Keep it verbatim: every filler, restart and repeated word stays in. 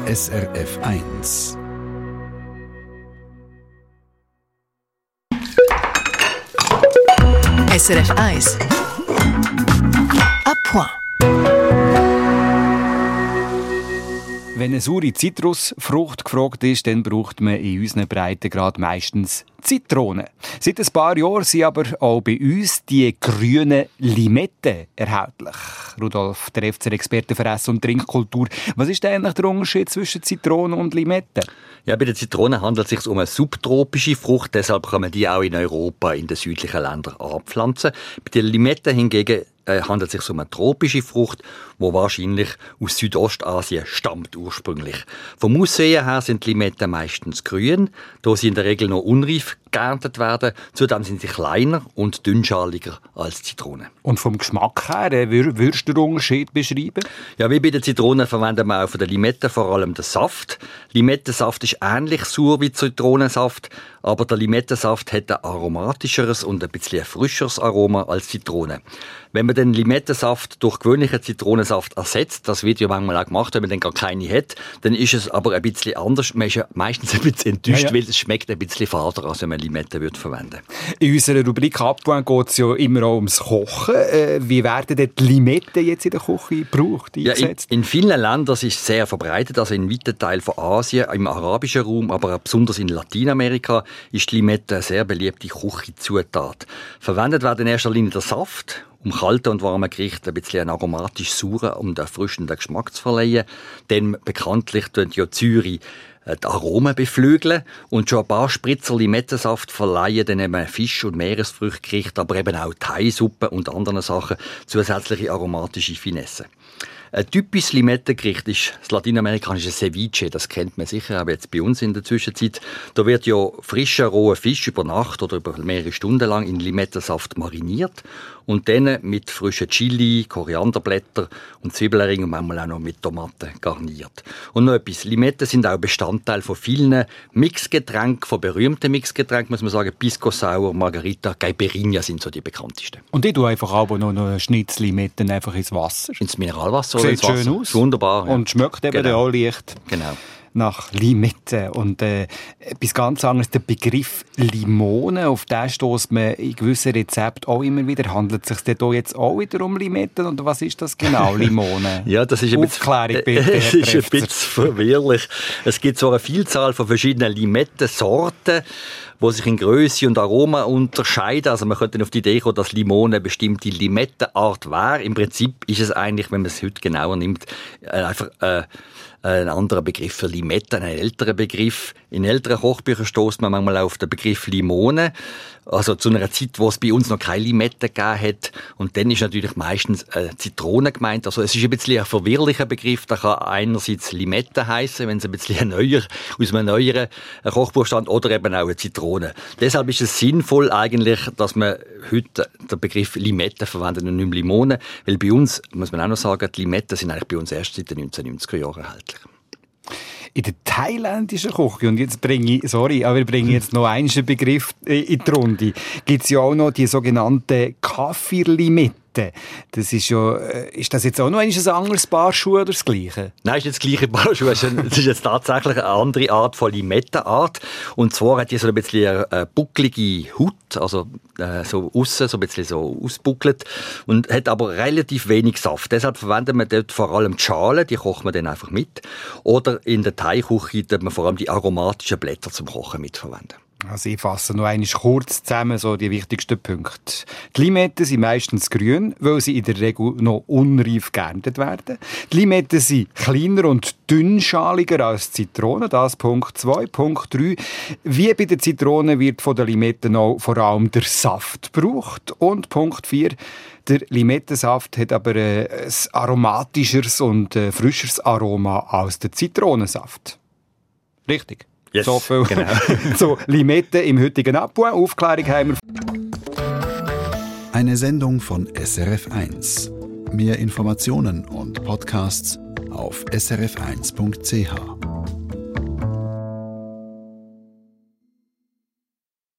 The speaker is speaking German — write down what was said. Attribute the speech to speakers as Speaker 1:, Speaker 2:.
Speaker 1: S R F eins.
Speaker 2: S R F eins. À point.
Speaker 3: Wenn eine saure Zitrusfrucht gefragt ist, dann braucht man in unseren Breitengrad meistens Zitronen. Seit ein paar Jahren sind aber auch bei uns die grünen Limetten erhältlich. Rudolf, der F C R-Experte für Ess- und Trinkkultur. Was ist denn eigentlich der Unterschied zwischen Zitronen und Limetten?
Speaker 4: Ja, bei den Zitronen handelt es sich um eine subtropische Frucht, deshalb kann man die auch in Europa, in den südlichen Ländern anpflanzen. Bei den Limetten hingegen äh, handelt es sich um eine tropische Frucht, die wahrscheinlich aus Südostasien stammt ursprünglich. Vom Aussehen her sind die Limetten meistens grün, da sie in der Regel noch unreif geerntet werden. Zudem sind sie kleiner und dünnschaliger als Zitronen.
Speaker 3: Und vom Geschmack her, äh, würdest du den Unterschied beschreiben?
Speaker 4: Ja, wie bei den Zitronen verwenden wir auch für die Limetten vor allem den Saft. Limettensaft ist ähnlich sauer wie Zitronensaft, aber der Limettensaft hat ein aromatischeres und ein bisschen ein frischeres Aroma als Zitrone. Wenn man den Limettensaft durch gewöhnlichen Zitronensaft ersetzt, das wird ja manchmal auch gemacht, wenn man dann gar keine hat, dann ist es aber ein bisschen anders. Man ist ja meistens ein bisschen enttäuscht, ja, ja. weil es schmeckt ein bisschen fader, als wenn man Limetten würde verwenden.
Speaker 3: In unserer Rubrik «Abwand» geht es ja immer auch ums Kochen. Äh, wie werden denn die Limetten jetzt in der Küche gebraucht, eingesetzt?
Speaker 4: Ja, in, in vielen Ländern ist es sehr verbreitet, also in weiten Teilen von Asien, im arabischen Raum, aber auch besonders in Lateinamerika ist die Limette eine sehr beliebte Küchenzutat. Verwendet wird in erster Linie der Saft, um kalten und warmen Gerichten ein bisschen einen aromatisch sauren und erfrischenden Geschmack zu verleihen. Denn bekanntlich tun ja Zürich die Aromen beflügeln und schon ein paar Spritzer Limettensaft verleihen dann eben Fisch- und Meeresfrüchtgerichte, aber eben auch Thai-Suppe und anderen Sachen zusätzliche aromatische Finesse. Ein typisches Limettengericht ist das lateinamerikanische Ceviche. Das kennt man sicher, aber jetzt bei uns in der Zwischenzeit. Da wird ja frischer, roher Fisch über Nacht oder über mehrere Stunden lang in Limettensaft mariniert und dann mit frischen Chili, Korianderblätter und Zwiebelringen und manchmal auch noch mit Tomaten garniert. Und noch etwas. Limetten sind auch Bestandteil von vielen Mixgetränken, von berühmten Mixgetränken, muss man sagen. Pisco Sour, Margarita, Caipirinha sind so die bekanntesten.
Speaker 3: Und ich tue einfach aber noch einen Schnitz Limetten einfach ins Wasser.
Speaker 4: Ins Mineralwasser.
Speaker 3: Sieht schön aus.
Speaker 4: Wunderbar. Ja.
Speaker 3: Und schmeckt eben
Speaker 4: genau.
Speaker 3: auch leicht.
Speaker 4: Genau.
Speaker 3: Nach Limette. Und äh, etwas ganz anderes, der Begriff Limone, auf den stösst man in gewissen Rezepten auch immer wieder. Handelt es sich denn jetzt auch wieder um Limetten? Oder was ist das genau, Limone?
Speaker 4: Ja, das ist ein
Speaker 3: Aufklärung, bitte,
Speaker 4: bisschen, es ist ein bisschen verwirrlich. Es gibt so eine Vielzahl von verschiedenen Limettensorten, die sich in Größe und Aroma unterscheiden. Also man könnte auf die Idee kommen, dass Limone eine bestimmte Limettenart wäre. Im Prinzip ist es eigentlich, wenn man es heute genauer nimmt, einfach äh, ein anderer Begriff für Limette, ein älterer Begriff. In älteren Kochbüchern stößt man manchmal auf den Begriff Limone. Also zu einer Zeit, wo es bei uns noch keine Limette gegeben hat. Und dann ist natürlich meistens äh, Zitrone gemeint. Also es ist ein bisschen ein verwirrlicher Begriff. Da kann einerseits Limette heissen, wenn es ein bisschen ein neuer, aus einem neueren Kochbuch stammt, oder eben auch eine Zitrone. Deshalb ist es sinnvoll eigentlich, dass man heute den Begriff Limette verwendet und nicht mehr Limone. Weil bei uns, muss man auch noch sagen, die Limetten sind eigentlich bei uns erst seit den neunzehnhundertneunziger Jahren erhältlich.
Speaker 3: In der thailändischen Küche, und jetzt bringe ich, sorry, aber ich bringe jetzt noch einen Begriff in die Runde, gibt es ja auch noch die sogenannte Kaffirlimette. Das ist ja, ist das jetzt auch noch ein anderes Paar Schuhe oder das Gleiche?
Speaker 4: Nein, es ist nicht das gleiche Paar Schuhe. Es ist jetzt tatsächlich eine andere Art von Limettenart. Und zwar hat die so ein bisschen eine bucklige Haut, also äh, so aussen, so ein bisschen so ausbuckelt, und hat aber relativ wenig Saft. Deshalb verwendet man dort vor allem die Schalen, die kocht man dann einfach mit. Oder in der Thai-Küche tut man vor allem die aromatischen Blätter zum Kochen mitverwenden.
Speaker 3: Also ich fasse noch einmal kurz zusammen so die wichtigsten Punkte. Die Limetten sind meistens grün, weil sie in der Regel noch unreif geerntet werden. Die Limetten sind kleiner und dünnschaliger als Zitronen, das Punkt zwei. Punkt drei. Wie bei den Zitronen wird von den Limetten auch vor allem der Saft gebraucht. Und Punkt vier. Der Limettensaft hat aber ein aromatischeres und frischeres Aroma als der Zitronensaft. Richtig?
Speaker 4: Yes,
Speaker 3: so viel.
Speaker 4: Genau.
Speaker 3: So, Limette im heutigen Abend. Aufklärung haben wir.
Speaker 1: Eine Sendung von S R F eins. Mehr Informationen und Podcasts auf s r f eins punkt c h.